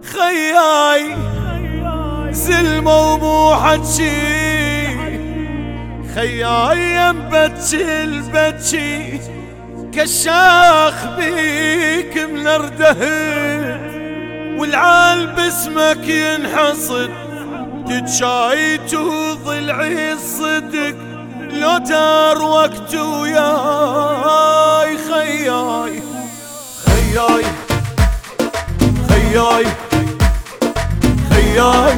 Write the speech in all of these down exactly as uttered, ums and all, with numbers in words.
خياي زلمة ومو حجي، خياي ينبتشي البتشي كشاخ بيك منردهن، والعال باسمك ينحصد تتشايت وضلعي الصدق لو دار وقت وياي. خياي خياي خياي خياي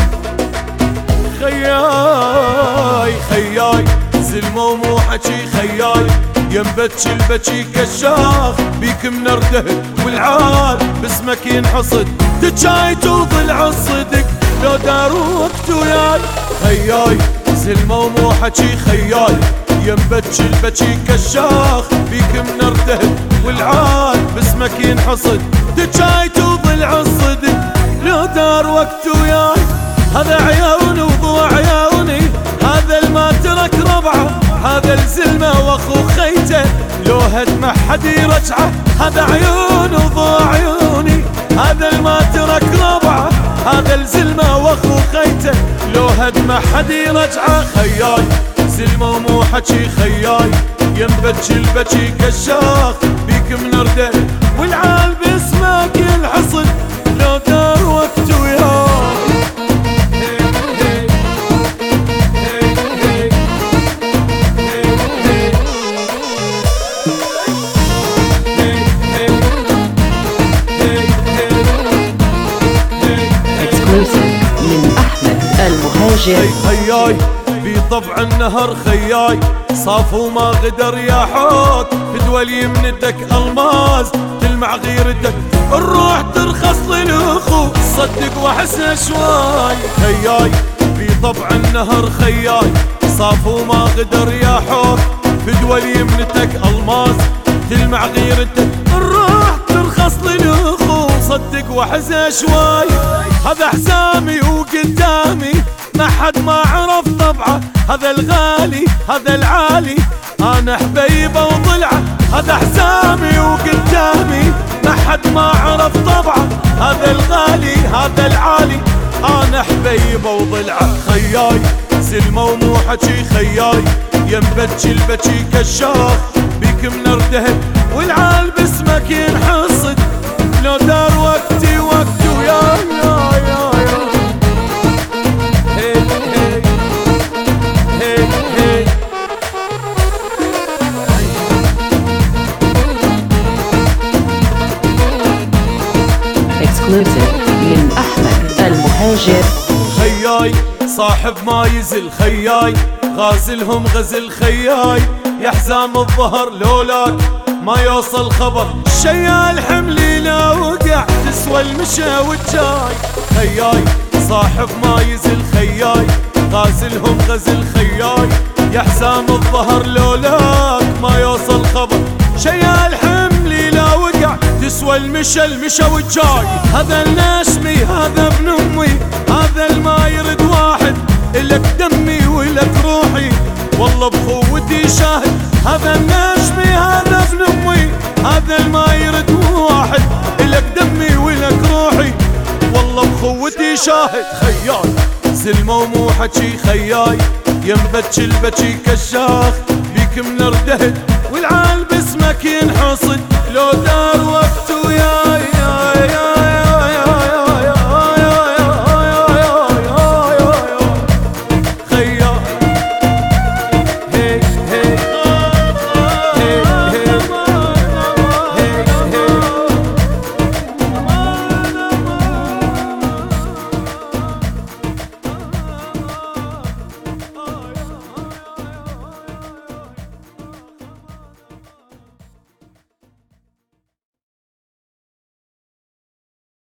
خياي خياي زلمة ومو حجي، خياي ينبتشي البتشي كشاخ بيك منردهن، والعال باسمك ينحصد تتشايت وضلع الصدق لو دار وقت وياي. خياي زلمة ومو حجي، خياي ينبتشي البتشي كشاخ بيك منردهن، والعال باسمك ينحصد تتشايت وضلع الصدق لو دار وقت وياي. هذا عيوني وضوع عيوني، هذا الما ترك ربعه، هذا الزلمة واخو خيته لو هد ما حد يرجعه. هذا عيوني وضوع عيوني، هذا الما ترك ربعه، هذا الزلمة واخو خيته لو هد ما حد يرجعه. خياي زلمة ومو حجي، خياي ينبتشي البتشي كشاخ بيك منرده، والعال باسمك ينحصد لو دار وقت وياي. من أحمد المهاجر. خياي بطبع النهر، خياي صاف وما غدر يا حوت، بدول يمنتك الماس تلمع غيرتك، الروح ترخص للأخو صدق وحسن شواي. خياي بطبع النهر، خياي صاف وما غدر يا حوت، بدول يمنتك الماس تلمع غيرتك، الروح ترخص للأخو صدق وحسن شواي. هذا حزامي وقدامي ما حد ما عرف طبعه، هذا الغالي هذا العالي انا حبيبه وضلعه. هذا حزامي وقدامي ما حد ما عرف طبعه، هذا الغالي هذا العالي انا حبيبه وضلعه. خياي زلمة ومو حجي، خياي ينبتشي البتشي كشاخ بيك منردهن، والعال باسمك ينحصد لو دار وقتي وقت وياي. من أحمد المهاجر. خياي صاحب ما يزل، خياي غازلهم غزل، خياي يا حزام الظهر لولاك ما يوصل خبر، شيال حملي لا وقع تسوى المشى والجاي. خياي صاحب ما يزل، خياي غازلهم غزل، خياي يا حزام الظهر لولاك ما يوصل خبر، شيال حملي لا وقع تسوى المشى المشى والجاي. هذا الناشمي هذا ابن امي، هذا الما يرد واحد، الك دمي ولك روحي والله بخوتي شاهد. هذا الناشمي هذا ابن امي، هذا الما يرد واحد، الك دمي ولك روحي والله بخوتي شاهد. خياي زلمة ومو حجي، خياي ينبتشي البتشي كشاخ بيك منردهن، والعال باسمك